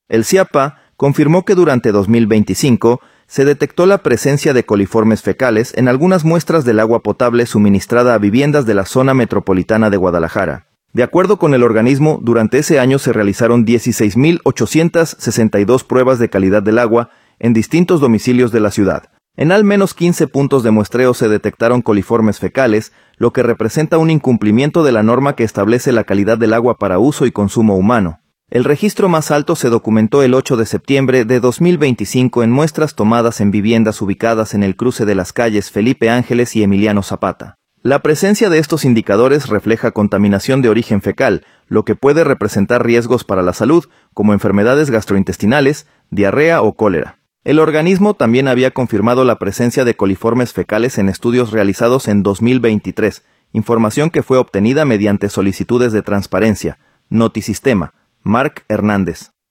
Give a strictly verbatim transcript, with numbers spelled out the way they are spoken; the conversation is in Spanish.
El CIAPA confirmó que durante dos mil veinticinco se detectó la presencia de coliformes fecales en algunas muestras del agua potable suministrada a viviendas de la zona metropolitana de Guadalajara. De acuerdo con el organismo, durante ese año se realizaron dieciséis mil ochocientas sesenta y dos pruebas de calidad del agua en distintos domicilios de la ciudad. En al menos quince puntos de muestreo se detectaron coliformes fecales, lo que representa un incumplimiento de la norma que establece la calidad del agua para uso y consumo humano. El registro más alto se documentó el ocho de septiembre de dos mil veinticinco en muestras tomadas en viviendas ubicadas en el cruce de las calles Felipe Ángeles y Emiliano Zapata. La presencia de estos indicadores refleja contaminación de origen fecal, lo que puede representar riesgos para la salud, como enfermedades gastrointestinales, diarrea o cólera. El organismo también había confirmado la presencia de coliformes fecales en estudios realizados en dos mil veintitrés, información que fue obtenida mediante solicitudes de transparencia. Notisistema. Marc Hernández.